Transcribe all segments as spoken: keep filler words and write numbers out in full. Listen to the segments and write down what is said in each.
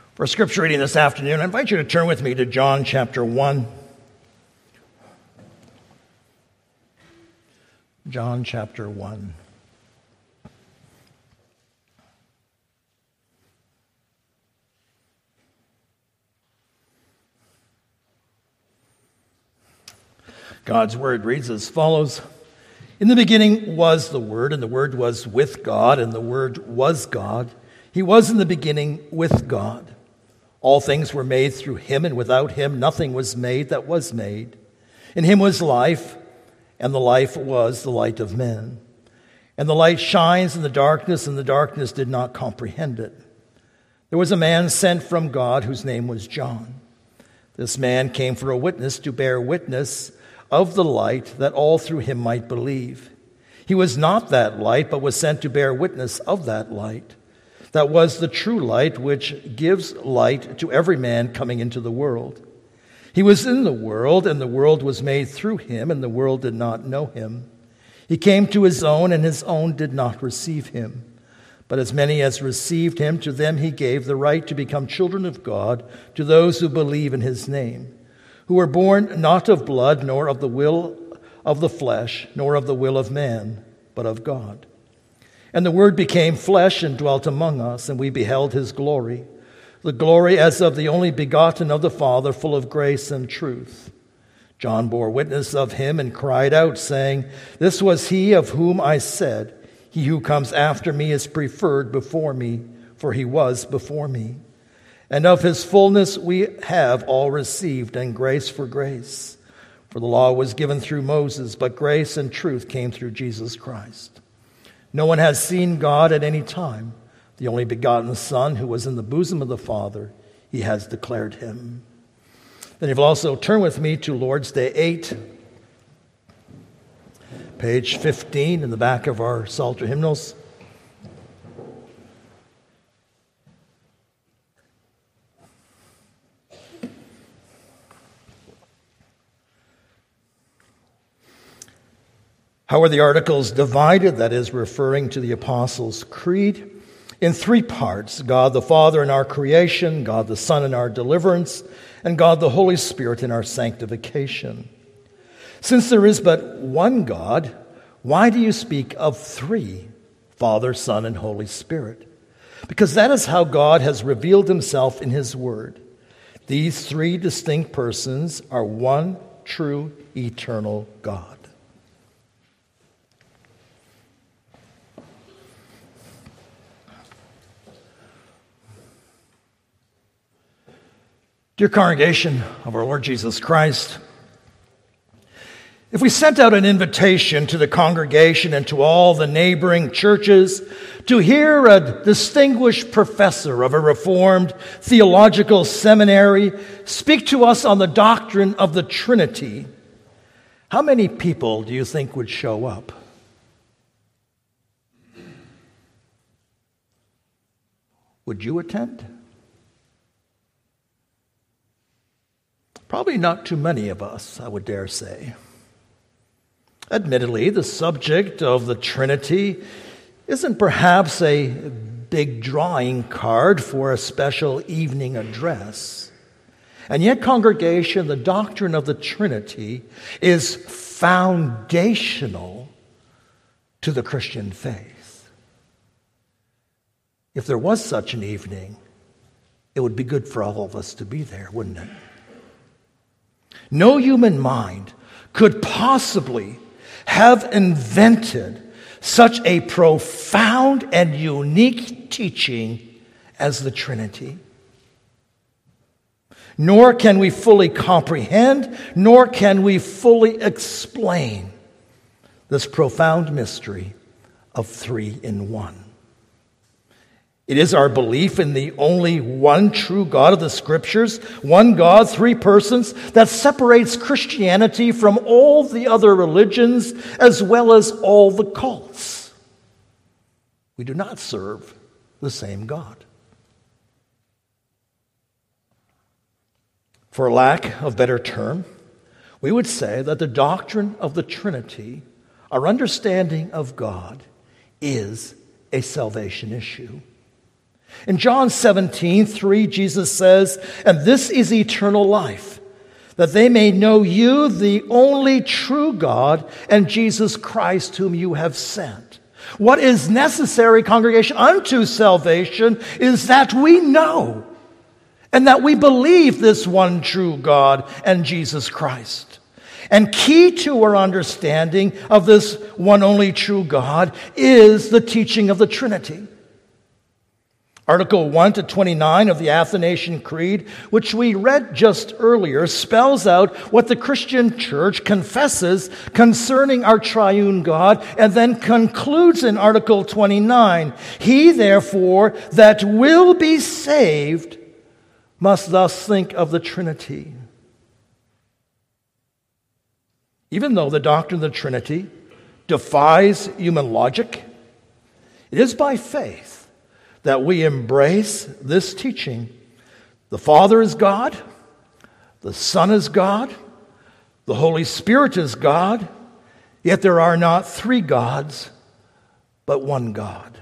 For scripture reading this afternoon, I invite you to turn with me to John chapter one. John chapter one. God's word reads as follows. In the beginning was the Word, and the Word was with God, and the Word was God. He was in the beginning with God. All things were made through him, and without him nothing was made that was made. In him was life, and the life was the light of men. And the light shines in the darkness, and the darkness did not comprehend it. There was a man sent from God whose name was John. This man came for a witness, to bear witness of the light, that all through him might believe. He was not that light, but was sent to bear witness of that light. That was the true light, which gives light to every man coming into the world. He was in the world, and the world was made through him, and the world did not know him. He came to his own, and his own did not receive him. But as many as received him, to them he gave the right to become children of God, to those who believe in his name, who were born not of blood, nor of the will of the flesh, nor of the will of man, but of God. And the Word became flesh and dwelt among us, and we beheld his glory, the glory as of the only begotten of the Father, full of grace and truth. John bore witness of him and cried out, saying, This was he of whom I said, He who comes after me is preferred before me, for he was before me. And of his fullness we have all received, and grace for grace. For the law was given through Moses, but grace and truth came through Jesus Christ. No one has seen God at any time. The only begotten Son, who was in the bosom of the Father, he has declared him. Then you'll also turn with me to Lord's Day eight, page fifteen in the back of our Psalter hymnals. How are the articles divided? That is referring to the Apostles' Creed. In three parts: God the Father in our creation, God the Son in our deliverance, and God the Holy Spirit in our sanctification. Since there is but one God, why do you speak of three, Father, Son, and Holy Spirit? Because that is how God has revealed himself in his word. These three distinct persons are one true eternal God. Dear congregation of our Lord Jesus Christ, if we sent out an invitation to the congregation and to all the neighboring churches to hear a distinguished professor of a Reformed theological seminary speak to us on the doctrine of the Trinity, how many people do you think would show up? Would you attend? Probably not too many of us, I would dare say. Admittedly, the subject of the Trinity isn't perhaps a big drawing card for a special evening address. And yet, congregation, the doctrine of the Trinity is foundational to the Christian faith. If there was such an evening, it would be good for all of us to be there, wouldn't it? No human mind could possibly have invented such a profound and unique teaching as the Trinity. Nor can we fully comprehend, nor can we fully explain this profound mystery of three in one. It is our belief in the only one true God of the Scriptures, one God, three persons, that separates Christianity from all the other religions as well as all the cults. We do not serve the same God. For lack of better term, we would say that the doctrine of the Trinity, our understanding of God, is a salvation issue. In John seventeen three, Jesus says, "And this is eternal life, that they may know you, the only true God, and Jesus Christ, whom you have sent." What is necessary, congregation, unto salvation is that we know and that we believe this one true God and Jesus Christ. And key to our understanding of this one only true God is the teaching of the Trinity. Article one to twenty-nine of the Athanasian Creed, which we read just earlier, spells out what the Christian church confesses concerning our triune God, and then concludes in Article twenty-nine, "He, therefore, that will be saved must thus think of the Trinity." Even though the doctrine of the Trinity defies human logic, it is by faith that we embrace this teaching. The Father is God, the Son is God, the Holy Spirit is God, yet there are not three gods, but one God.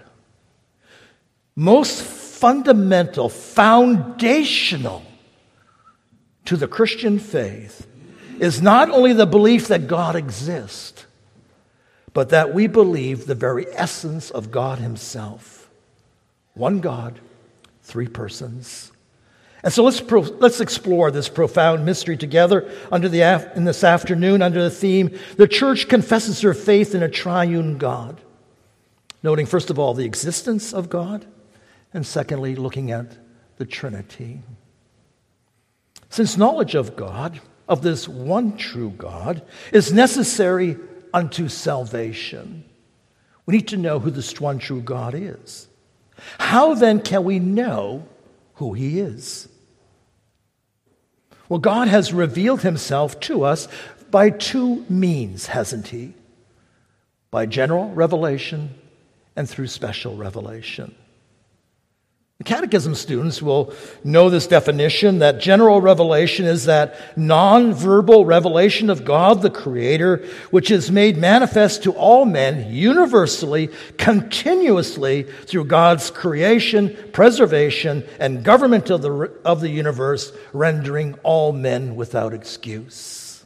Most fundamental, foundational to the Christian faith is not only the belief that God exists, but that we believe the very essence of God himself. One God, three persons. And so let's pro- let's explore this profound mystery together under the af- in this afternoon under the theme, "The Church confesses her faith in a triune God." Noting, first of all, the existence of God, and secondly, looking at the Trinity. Since knowledge of God, of this one true God, is necessary unto salvation, we need to know who this one true God is. How then can we know who he is? Well, God has revealed himself to us by two means, hasn't he? By general revelation and through special revelation. The Catechism students will know this definition, that general revelation is that non-verbal revelation of God, the Creator, which is made manifest to all men universally, continuously through God's creation, preservation, and government of the, of the universe, rendering all men without excuse.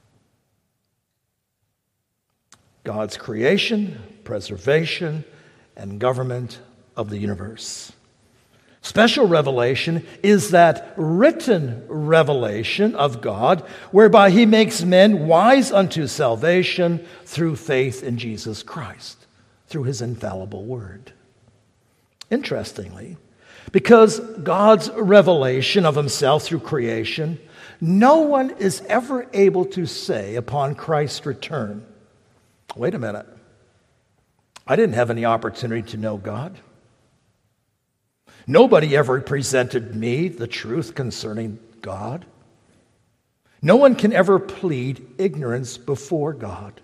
God's creation, preservation, and government of the universe. Special revelation is that written revelation of God, whereby he makes men wise unto salvation through faith in Jesus Christ, through his infallible word. Interestingly, because God's revelation of himself through creation, no one is ever able to say upon Christ's return, "Wait a minute, I didn't have any opportunity to know God. Nobody ever presented me the truth concerning God." No one can ever plead ignorance before God.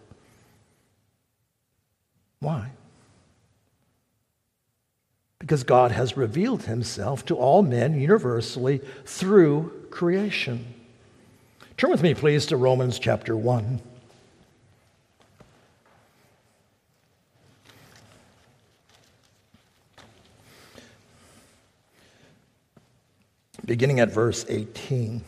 Why? Because God has revealed himself to all men universally through creation. Turn with me, please, to Romans chapter one. Beginning at verse eighteen.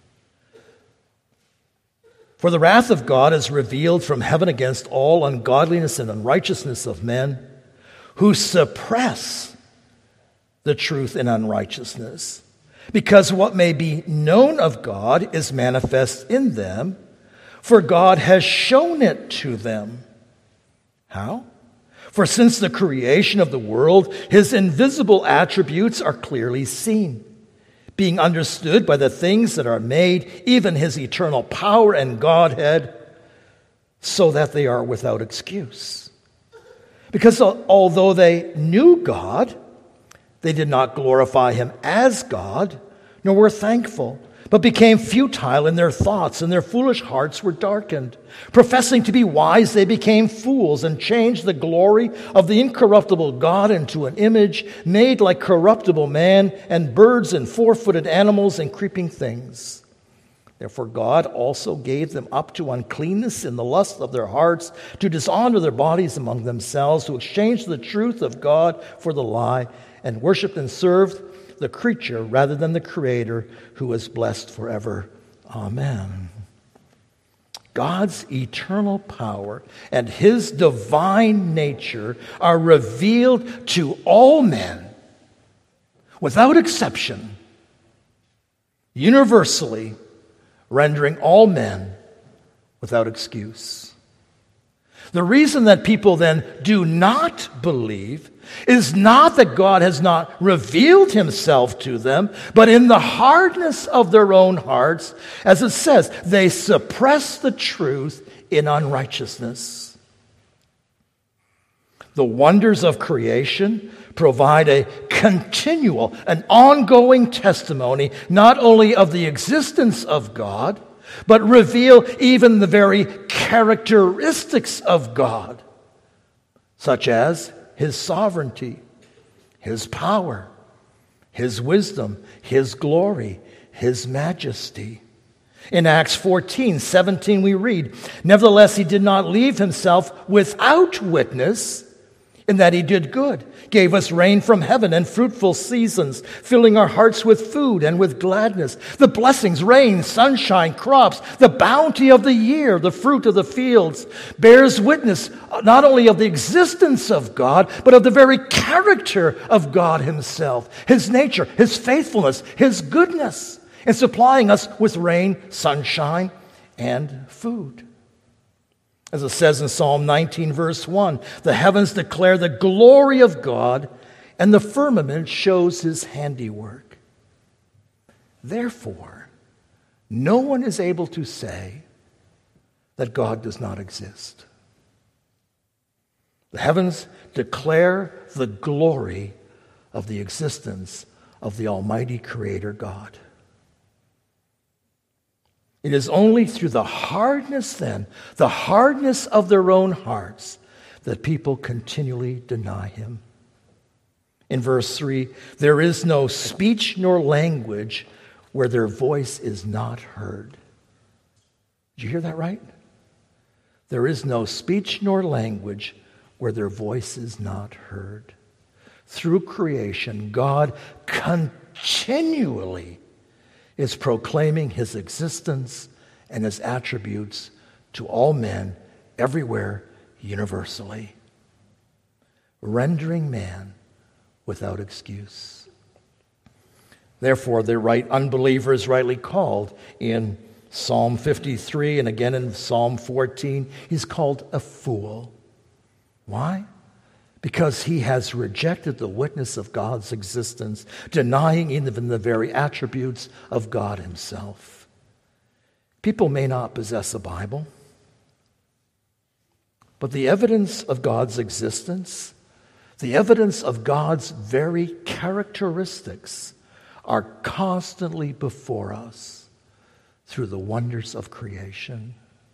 "For the wrath of God is revealed from heaven against all ungodliness and unrighteousness of men, who suppress the truth in unrighteousness, because what may be known of God is manifest in them, for God has shown it to them." How? "For since the creation of the world, his invisible attributes are clearly seen, being understood by the things that are made, even his eternal power and Godhead, so that they are without excuse. Because although they knew God, they did not glorify him as God, nor were thankful, but became futile in their thoughts, and their foolish hearts were darkened. Professing to be wise, they became fools and changed the glory of the incorruptible God into an image made like corruptible man and birds and four-footed animals and creeping things. Therefore God also gave them up to uncleanness in the lust of their hearts, to dishonor their bodies among themselves, to exchange the truth of God for the lie, and worshiped and served the creature rather than the Creator, who is blessed forever. Amen. God's eternal power and his divine nature are revealed to all men without exception, universally, rendering all men without excuse. The reason that people then do not believe is not that God has not revealed himself to them, but in the hardness of their own hearts, as it says, they suppress the truth in unrighteousness. The wonders of creation provide a continual, an ongoing testimony not only of the existence of God, but reveal even the very characteristics of God, such as his sovereignty, his power, his wisdom, his glory, his majesty. In Acts fourteen seventeen we read, "Nevertheless he did not leave himself without witness, in that he did good, gave us rain from heaven and fruitful seasons, filling our hearts with food and with gladness. The blessings, rain, sunshine, crops, the bounty of the year, the fruit of the fields, bears witness not only of the existence of God, but of the very character of God himself, his nature, his faithfulness, his goodness, in supplying us with rain, sunshine, and food." As it says in Psalm nineteen, verse one, "The heavens declare the glory of God, and the firmament shows his handiwork." Therefore, no one is able to say that God does not exist. The heavens declare the glory of the existence of the Almighty Creator God. It is only through the hardness then, the hardness of their own hearts, that people continually deny him. In verse three, "There is no speech nor language where their voice is not heard." Did you hear that right? There is no speech nor language where their voice is not heard. Through creation, God continually is proclaiming his existence and his attributes to all men, everywhere, universally, rendering man without excuse. Therefore, the right unbeliever is rightly called in Psalm fifty-three and again in Psalm fourteen. He's called a fool. Why? Because he has rejected the witness of God's existence, denying even the very attributes of God himself. People may not possess a Bible, but the evidence of God's existence, the evidence of God's very characteristics, are constantly before us through the wonders of creation.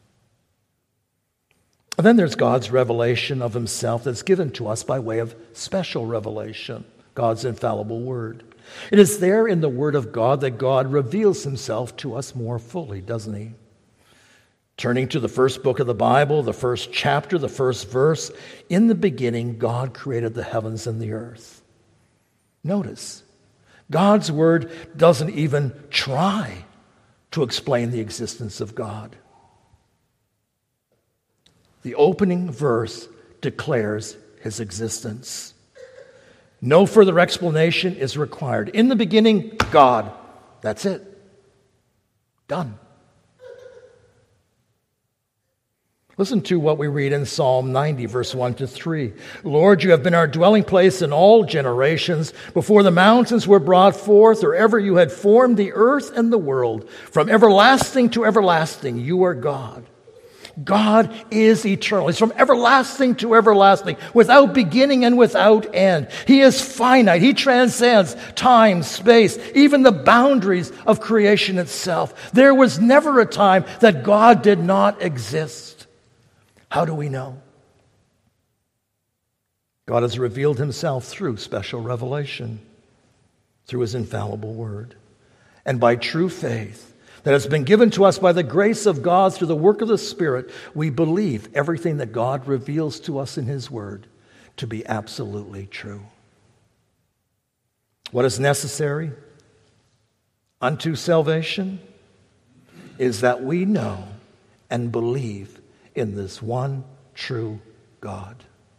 And then there's God's revelation of himself that's given to us by way of special revelation, God's infallible word. It is there in the word of God that God reveals himself to us more fully, doesn't he? Turning to the first book of the Bible, the first chapter, the first verse, "In the beginning, God created the heavens and the earth." Notice, God's word doesn't even try to explain the existence of God. The opening verse declares his existence. No further explanation is required. In the beginning, God. That's it. Done. Listen to what we read in Psalm ninety, verse one to three. "Lord, you have been our dwelling place in all generations. Before the mountains were brought forth, or ever you had formed the earth and the world. From everlasting to everlasting, you are God. God is eternal. He's from everlasting to everlasting, without beginning and without end. He is finite. He transcends time, space, even the boundaries of creation itself. There was never a time that God did not exist. How do we know? God has revealed himself through special revelation, through his infallible word, and by true faith that has been given to us by the grace of God through the work of the Spirit. We believe everything that God reveals to us in his word to be absolutely true. What is necessary unto salvation is that we know and believe in this one true God.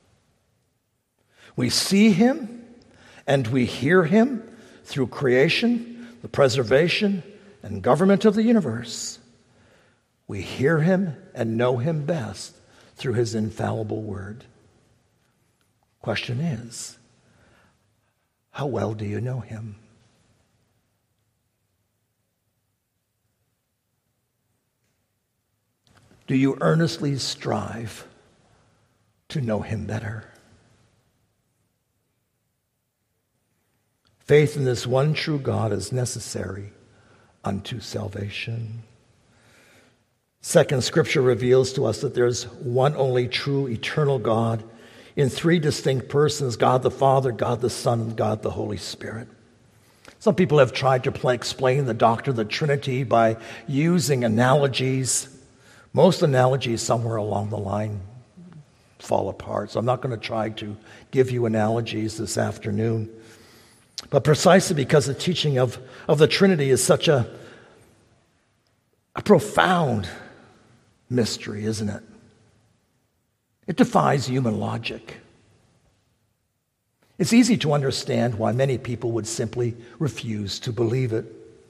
We see him and we hear him through creation, the preservation and government of the universe. We hear him and know him best through his infallible word. Question is, how well do you know him? Do you earnestly strive to know him better? Faith in this one true God is necessary unto salvation. Second, Scripture reveals to us that there's one only true eternal God in three distinct persons, God the Father, God the Son, and God the Holy Spirit. Some people have tried to play, explain the doctrine of the Trinity by using analogies. Most analogies somewhere along the line fall apart, so I'm not going to try to give you analogies this afternoon. But precisely because the teaching of, of the Trinity is such a, a profound mystery, isn't it? It defies human logic. It's easy to understand why many people would simply refuse to believe it.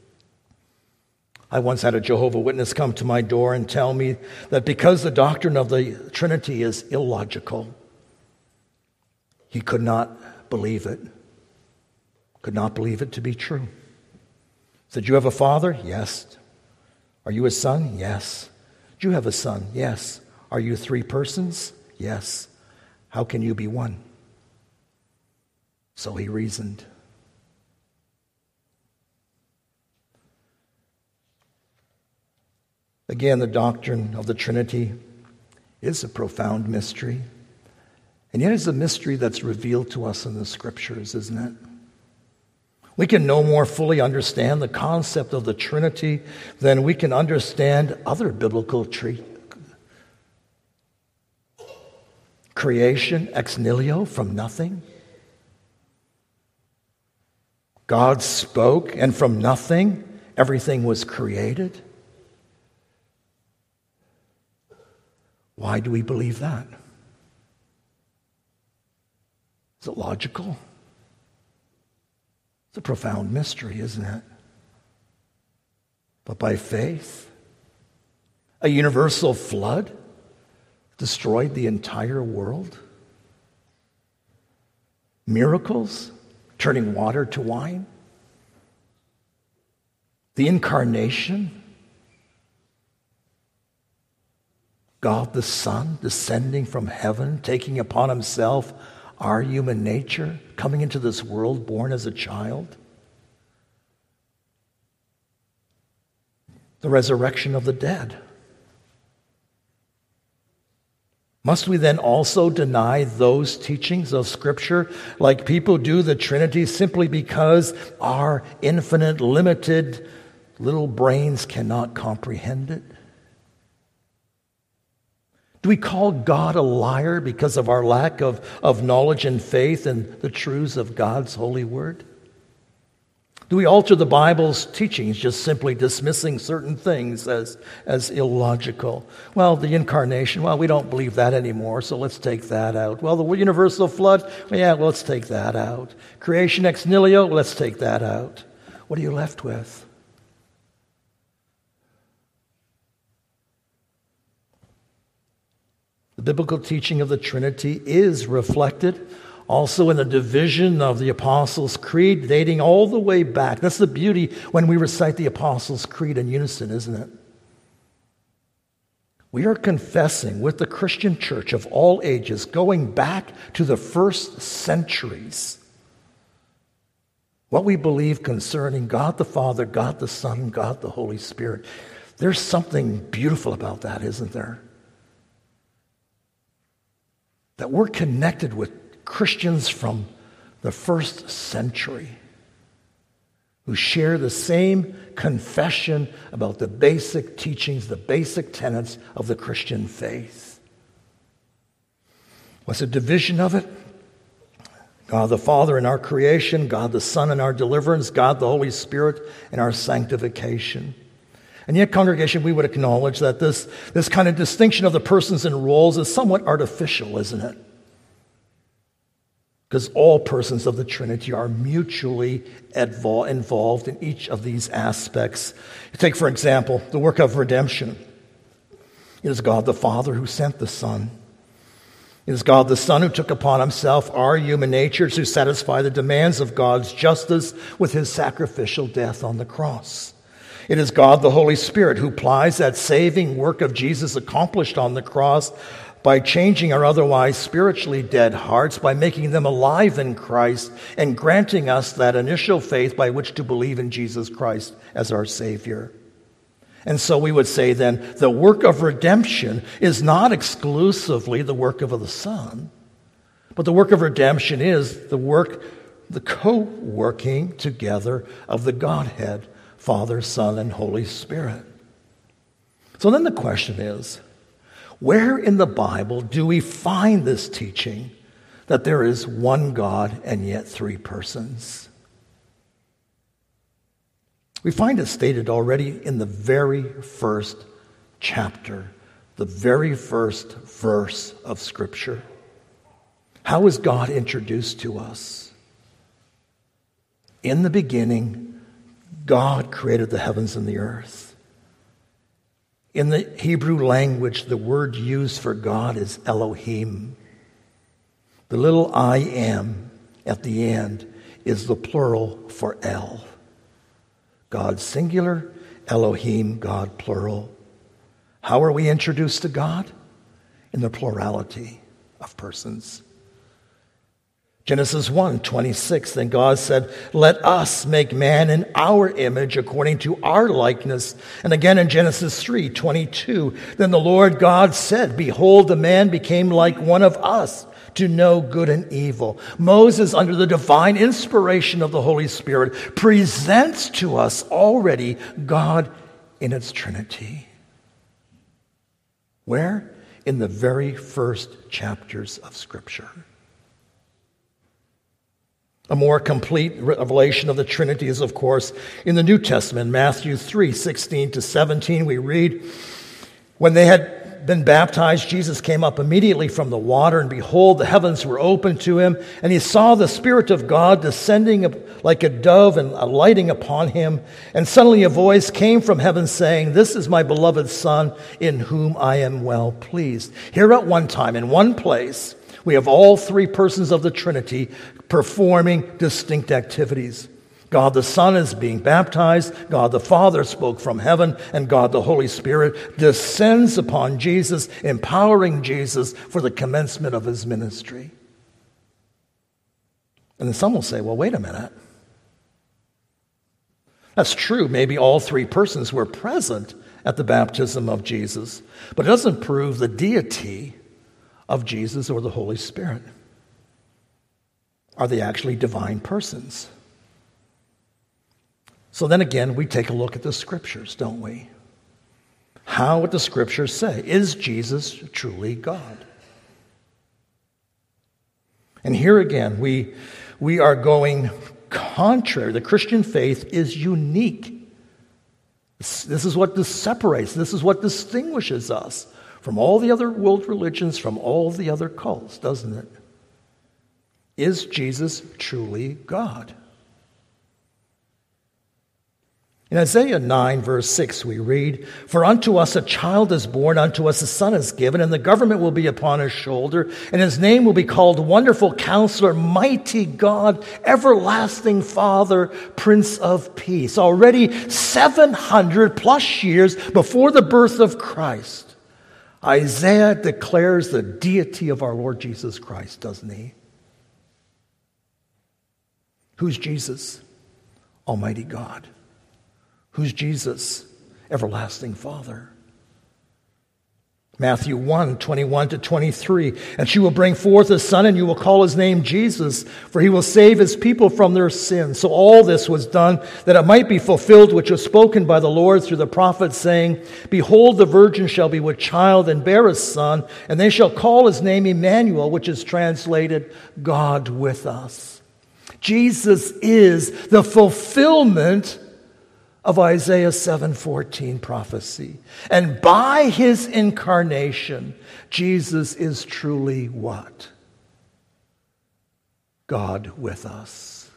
I once had a Jehovah's Witness come to my door and tell me that because the doctrine of the Trinity is illogical, he could not believe it. Could not believe it to be true. Said, you have a father? Yes. Are you a son? Yes. Do you have a son? Yes. Are you three persons? Yes. How can you be one? So he reasoned. Again, the doctrine of the Trinity is a profound mystery. And yet it's a mystery that's revealed to us in the Scriptures, isn't it? We can no more fully understand the concept of the Trinity than we can understand other biblical treat. Creation ex nihilo, from nothing. God spoke, and from nothing, everything was created. Why do we believe that? Is it logical? It's a profound mystery, isn't it? But by faith, a universal flood destroyed the entire world. Miracles, turning water to wine. The incarnation, God the Son descending from heaven, taking upon himself our human nature, coming into this world born as a child. The resurrection of the dead. Must we then also deny those teachings of Scripture like people do the Trinity simply because our infinite, limited little brains cannot comprehend it? Do we call God a liar because of our lack of, of knowledge and faith in the truths of God's holy word? Do we alter the Bible's teachings just simply dismissing certain things as, as illogical? Well, the incarnation, well, we don't believe that anymore, so let's take that out. Well, the universal flood, well, yeah, well, let's take that out. Creation ex nihilo, let's take that out. What are you left with? The biblical teaching of the Trinity is reflected also in the division of the Apostles' Creed, dating all the way back. That's the beauty when we recite the Apostles' Creed in unison, isn't it? We are confessing with the Christian church of all ages, going back to the first centuries, what we believe concerning God the Father, God the Son, God the Holy Spirit. There's something beautiful about that, isn't there? That we're connected with Christians from the first century who share the same confession about the basic teachings, the basic tenets of the Christian faith. What's the division of it? God the Father in our creation, God the Son in our deliverance, God the Holy Spirit in our sanctification. And yet, congregation, we would acknowledge that this, this kind of distinction of the persons and roles is somewhat artificial, isn't it? Because all persons of the Trinity are mutually involved in each of these aspects. Take, for example, the work of redemption. It is God the Father who sent the Son. It is God the Son who took upon himself our human nature to satisfy the demands of God's justice with his sacrificial death on the cross. It is God the Holy Spirit who plies that saving work of Jesus accomplished on the cross by changing our otherwise spiritually dead hearts, by making them alive in Christ, and granting us that initial faith by which to believe in Jesus Christ as our Savior. And so we would say then, the work of redemption is not exclusively the work of the Son, but the work of redemption is the work, the co-working together of the Godhead, Father, Son, and Holy Spirit. So then the question is, where in the Bible do we find this teaching that there is one God and yet three persons? We find it stated already in the very first chapter, the very first verse of Scripture. How is God introduced to us? In the beginning, God created the heavens and the earth. In the Hebrew language, the word used for God is Elohim. The little I am at the end is the plural for El. God singular, Elohim, God plural. How are we introduced to God? In the plurality of persons. Genesis one twenty-six, then God said, let us make man in our image according to our likeness. And again in Genesis three twenty-two, then the Lord God said, behold, the man became like one of us to know good and evil. Moses, under the divine inspiration of the Holy Spirit, presents to us already God in its Trinity. Where? In the very first chapters of Scripture. A more complete revelation of the Trinity is, of course, in the New Testament. Matthew three sixteen to seventeen, we read, when they had been baptized, Jesus came up immediately from the water, and behold, the heavens were opened to him, and he saw the Spirit of God descending like a dove and alighting upon him. And suddenly a voice came from heaven saying, this is my beloved Son, in whom I am well pleased. Here at one time, in one place, we have all three persons of the Trinity performing distinct activities. God the Son is being baptized, God the Father spoke from heaven, and God the Holy Spirit descends upon Jesus, empowering Jesus for the commencement of his ministry. And then some will say, well, wait a minute. That's true. Maybe all three persons were present at the baptism of Jesus, but it doesn't prove the deity of Jesus or the Holy Spirit. Are they actually divine persons? So then again, we take a look at the Scriptures, don't we? How would the Scriptures say? Is Jesus truly God? And here again, we, we are going contrary. The Christian faith is unique. This, this is what this separates. This is what distinguishes us from all the other world religions, from all the other cults, doesn't it? Is Jesus truly God? In Isaiah nine, verse six, we read, for unto us a child is born, unto us a son is given, and the government will be upon his shoulder, and his name will be called Wonderful Counselor, Mighty God, Everlasting Father, Prince of Peace. Already seven hundred plus years before the birth of Christ, Isaiah declares the deity of our Lord Jesus Christ, doesn't he? Who's Jesus? Almighty God. Who's Jesus? Everlasting Father. Matthew one, twenty-one to twenty-three. And she will bring forth a son, and you will call his name Jesus, for he will save his people from their sins. So all this was done that it might be fulfilled, which was spoken by the Lord through the prophet, saying, Behold, the virgin shall be with child and bear a son, and they shall call his name Emmanuel, which is translated God with us. Jesus is the fulfillment of Isaiah seven fourteen prophecy. And by his incarnation, Jesus is truly what? God with us.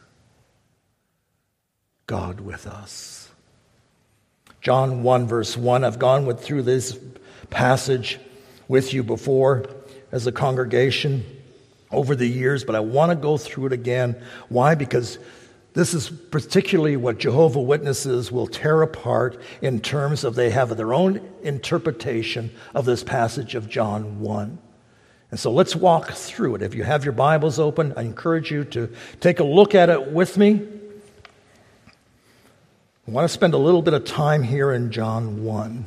God with us. John one verse one, I've gone with, through this passage with you before as a congregation over the years, but I want to go through it again. Why? Because this is particularly what Jehovah's Witnesses will tear apart in terms of they have their own interpretation of this passage of John one. And so let's walk through it. If you have your Bibles open, I encourage you to take a look at it with me. I want to spend a little bit of time here in John one.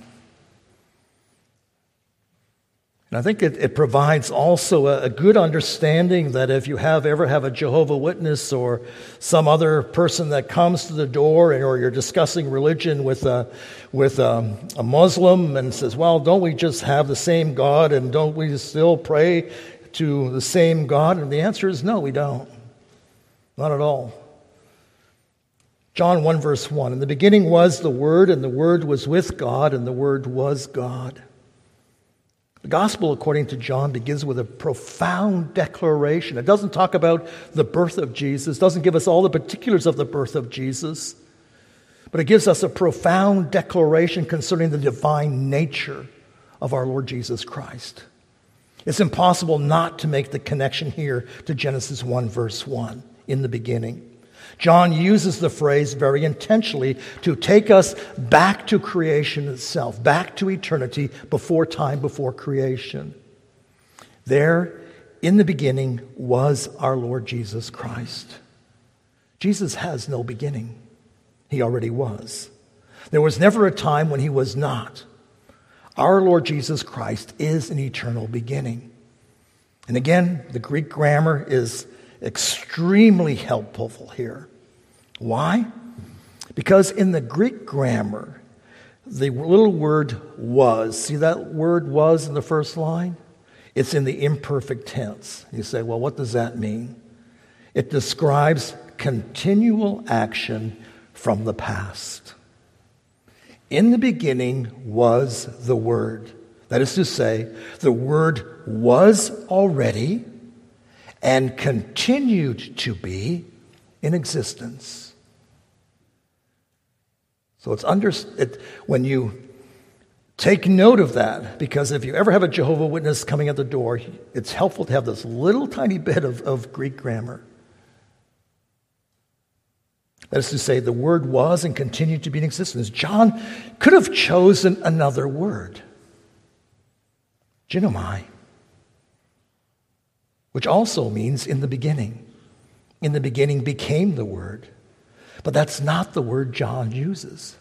And I think it, it provides also a, a good understanding that if you have ever have a Jehovah's Witness or some other person that comes to the door, or you're discussing religion with a, with a, a Muslim and says, well, don't we just have the same God and don't we still pray to the same God? And the answer is no, we don't. Not at all. John one verse one, in the beginning was the Word, and the Word was with God, and the Word was God. The gospel, according to John, begins with a profound declaration. It doesn't talk about the birth of Jesus, doesn't give us all the particulars of the birth of Jesus, but it gives us a profound declaration concerning the divine nature of our Lord Jesus Christ. It's impossible not to make the connection here to Genesis one, verse one, in the beginning. John uses the phrase very intentionally to take us back to creation itself, back to eternity, before time, before creation. There, in the beginning, was our Lord Jesus Christ. Jesus has no beginning. He already was. There was never a time when he was not. Our Lord Jesus Christ is an eternal beginning. And again, the Greek grammar is extremely helpful here. Why? Because in the Greek grammar, the little word was, see that word was in the first line? It's in the imperfect tense. You say, well, what does that mean? It describes continual action from the past. In the beginning was the Word. That is to say, the Word was already and continued to be in existence. So it's under it, when you take note of that, because if you ever have a Jehovah's Witness coming at the door, it's helpful to have this little tiny bit of, of Greek grammar. That is to say, the Word was and continued to be in existence. John could have chosen another word, ginomai, which also means in the beginning. In the beginning became the Word. But that's not the word John uses.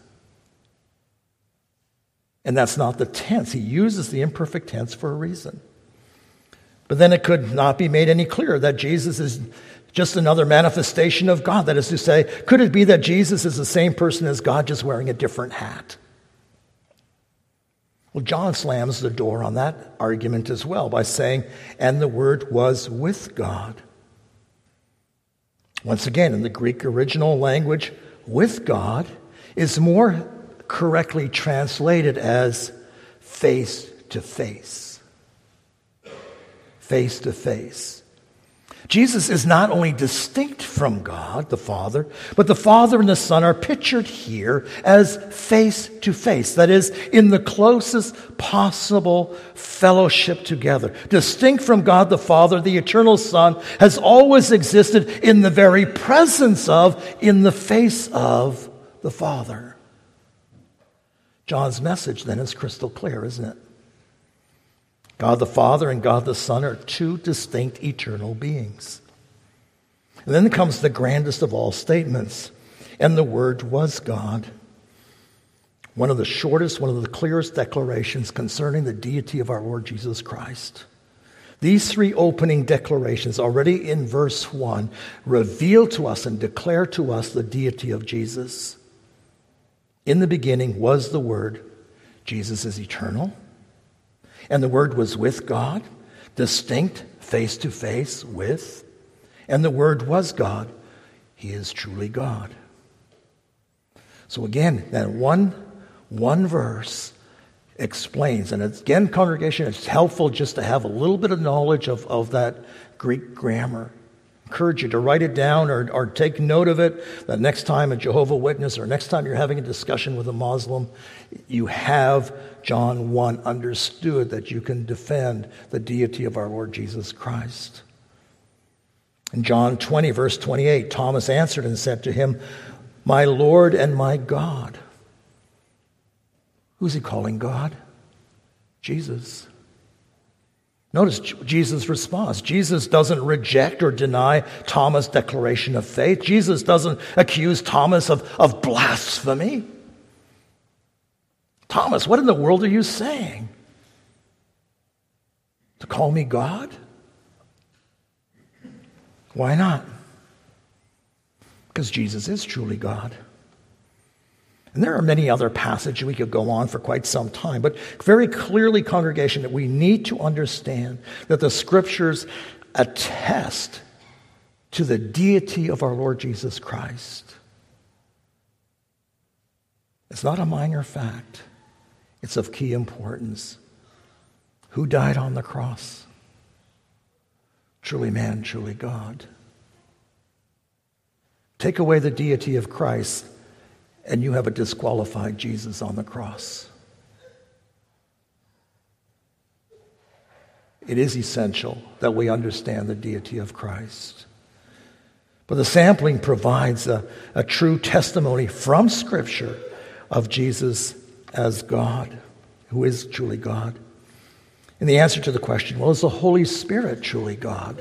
And that's not the tense. He uses the imperfect tense for a reason. But then it could not be made any clearer that Jesus is just another manifestation of God. That is to say, could it be that Jesus is the same person as God, just wearing a different hat? Well, John slams the door on that argument as well by saying, and the Word was with God. Once again, in the Greek original language, with God is more correctly translated as face to face. Face to face. Jesus is not only distinct from God, the Father, but the Father and the Son are pictured here as face to face. That is, in the closest possible fellowship together. Distinct from God the Father, the eternal Son has always existed in the very presence of, in the face of the Father. John's message then is crystal clear, isn't it? God the Father and God the Son are two distinct eternal beings. And then comes the grandest of all statements, and the Word was God. One of the shortest, one of the clearest declarations concerning the deity of our Lord Jesus Christ. These three opening declarations, already in verse one, reveal to us and declare to us the deity of Jesus. In the beginning was the Word. Jesus is eternal. And the Word was with God, distinct, face to face with. And the Word was God. He is truly God. So again, that one, one verse explains, and it's, again, congregation, it's helpful just to have a little bit of knowledge of, of that Greek grammar. I encourage you to write it down or, or take note of it, that next time a Jehovah's Witness or next time you're having a discussion with a Muslim, you have John one understood, that you can defend the deity of our Lord Jesus Christ. In John twenty, verse twenty-eight, Thomas answered and said to him, "My Lord and my God." Who's he calling God? Jesus. Notice Jesus' response. Jesus doesn't reject or deny Thomas' declaration of faith. Jesus doesn't accuse Thomas of, of blasphemy. Thomas, what in the world are you saying? To call me God? Why not? Because Jesus is truly God. And there are many other passages we could go on for quite some time, but very clearly, congregation, that we need to understand that the Scriptures attest to the deity of our Lord Jesus Christ. It's not a minor fact. It's of key importance. Who died on the cross? Truly man, truly God. Take away the deity of Christ, and you have a disqualified Jesus on the cross. It is essential that we understand the deity of Christ. But the sampling provides a, a true testimony from Scripture of Jesus as God, who is truly God. And the answer to the question, well, is the Holy Spirit truly God?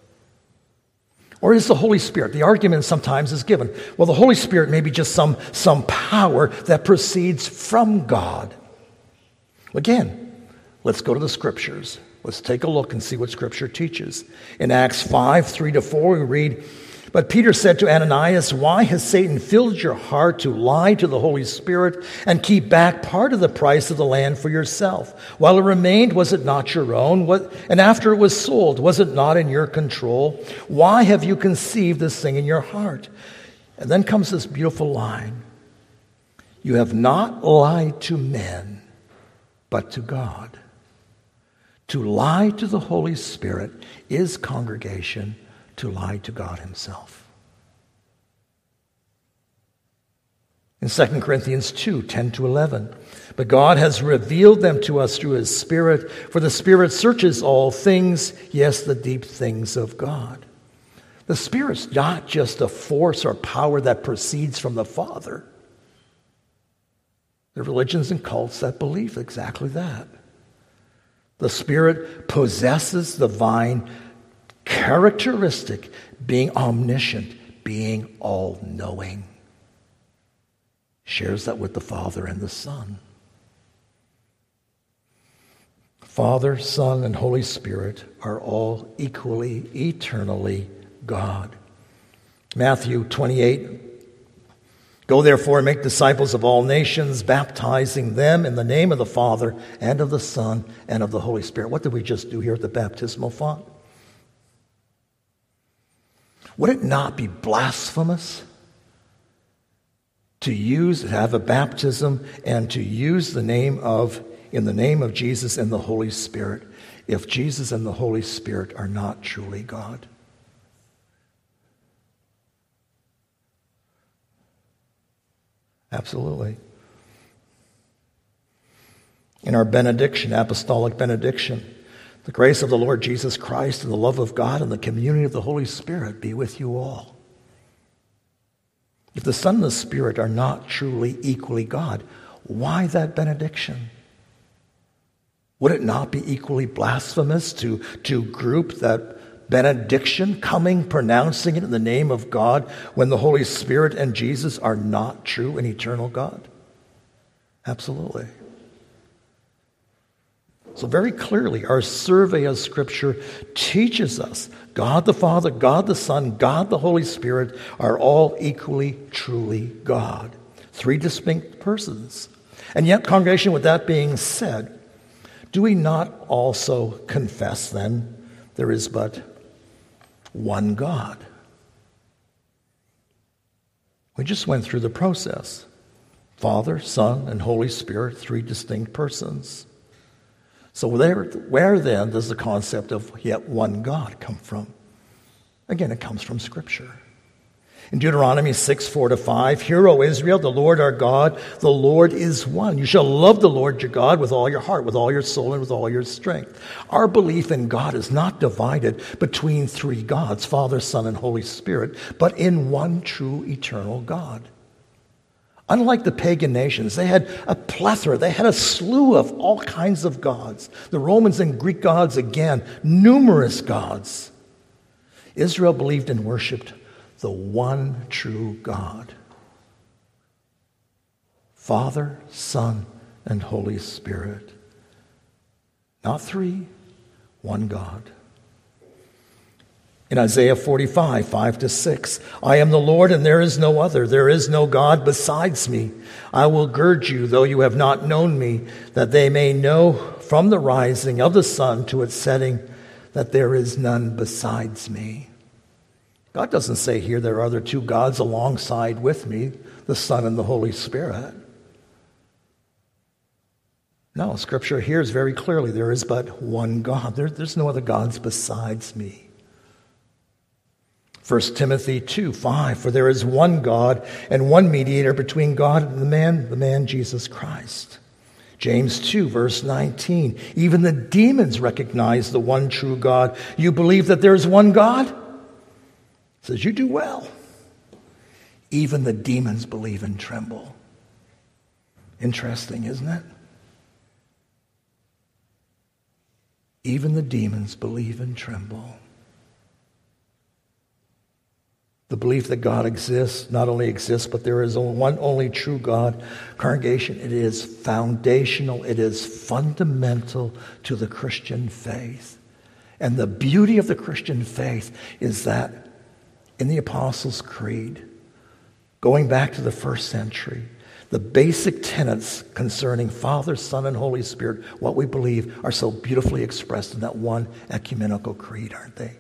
Or is the Holy Spirit, the argument sometimes is given, well, the Holy Spirit may be just some, some power that proceeds from God. Again, let's go to the Scriptures. Let's take a look and see what Scripture teaches. In Acts five, three to four, we read, "But Peter said to Ananias, 'Why has Satan filled your heart to lie to the Holy Spirit and keep back part of the price of the land for yourself? While it remained, was it not your own? What, and after it was sold, was it not in your control? Why have you conceived this thing in your heart?' And then comes this beautiful line. 'You have not lied to men, but to God.'" To lie to the Holy Spirit is, congregation, to lie to God himself. In Second Corinthians two, ten to eleven, "But God has revealed them to us through his Spirit, for the Spirit searches all things, yes, the deep things of God." The Spirit's not just a force or power that proceeds from the Father. There are religions and cults that believe exactly that. The Spirit possesses the divine characteristic, being omniscient, being all-knowing. Shares that with the Father and the Son. Father, Son, and Holy Spirit are all equally, eternally God. Matthew twenty-eight, "Go therefore and make disciples of all nations, baptizing them in the name of the Father and of the Son and of the Holy Spirit." What did we just do here at the baptismal font? Would it not be blasphemous to use, to have a baptism and to use the name of, in the name of Jesus and the Holy Spirit, if Jesus and the Holy Spirit are not truly God? Absolutely. In our benediction, apostolic benediction, "The grace of the Lord Jesus Christ and the love of God and the communion of the Holy Spirit be with you all." If the Son and the Spirit are not truly equally God, why that benediction? Would it not be equally blasphemous to, to group that benediction, coming, pronouncing it in the name of God, when the Holy Spirit and Jesus are not true and eternal God? Absolutely. So very clearly, our survey of Scripture teaches us God the Father, God the Son, God the Holy Spirit are all equally, truly God. Three distinct persons. And yet, congregation, with that being said, do we not also confess then there is but one God? We just went through the process. Father, Son, and Holy Spirit, three distinct persons. So where, where then does the concept of yet one God come from? Again, it comes from Scripture. In Deuteronomy six, four to five, Hear, O Israel, the Lord our God, the Lord is one. You shall love the Lord your God with all your heart, with all your soul, and with all your strength. Our belief in God is not divided between three gods, Father, Son, and Holy Spirit, but in one true eternal God. Unlike the pagan nations, they had a plethora, they had a slew of all kinds of gods. The Romans and Greek gods, again, numerous gods. Israel believed and worshipped the one true God. Father, Son, and Holy Spirit. Not three, one God. In Isaiah forty-five, five to six, I am the Lord and there is no other. There is no God besides me. I will gird you, though you have not known me, that they may know from the rising of the sun to its setting that there is none besides me. God doesn't say here there are other two gods alongside with me, the Son and the Holy Spirit. No, Scripture hears very clearly there is but one God. There, there's no other gods besides me. First Timothy two, five, for there is one God and one mediator between God and the man, the man Jesus Christ. James two, verse nineteen, even the demons recognize the one true God. You believe that there is one God? It says you do well. Even the demons believe and tremble. Interesting, isn't it? Even the demons believe and tremble. The belief that God exists, not only exists, but there is one only true God. Congregation, it is foundational, it is fundamental to the Christian faith. And the beauty of the Christian faith is that in the Apostles' Creed, going back to the first century, the basic tenets concerning Father, Son, and Holy Spirit, what we believe, are so beautifully expressed in that one ecumenical creed, aren't they?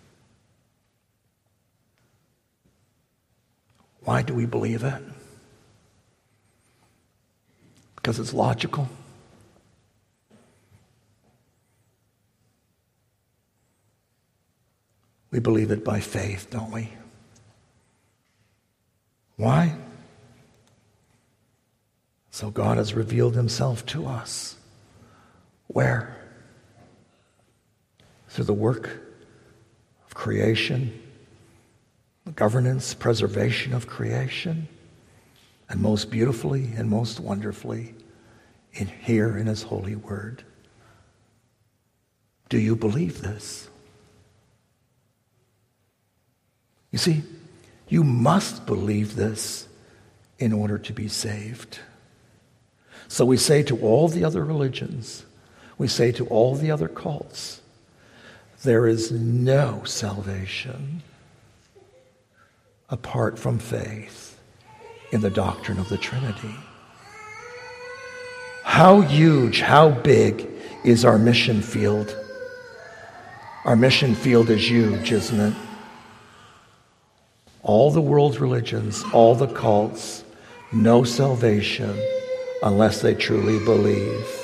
Why do we believe it? Because it's logical. We believe it by faith, don't we? Why? So God has revealed himself to us. Where? Through the work of creation, the governance, preservation of creation, and most beautifully and most wonderfully in here in his holy word. Do you believe this? You see, you must believe this in order to be saved. So we say to all the other religions, we say to all the other cults, there is no salvation apart from faith in the doctrine of the Trinity. How huge, how big is our mission field? Our mission field is huge, isn't it? All the world's religions, all the cults, no salvation unless they truly believe.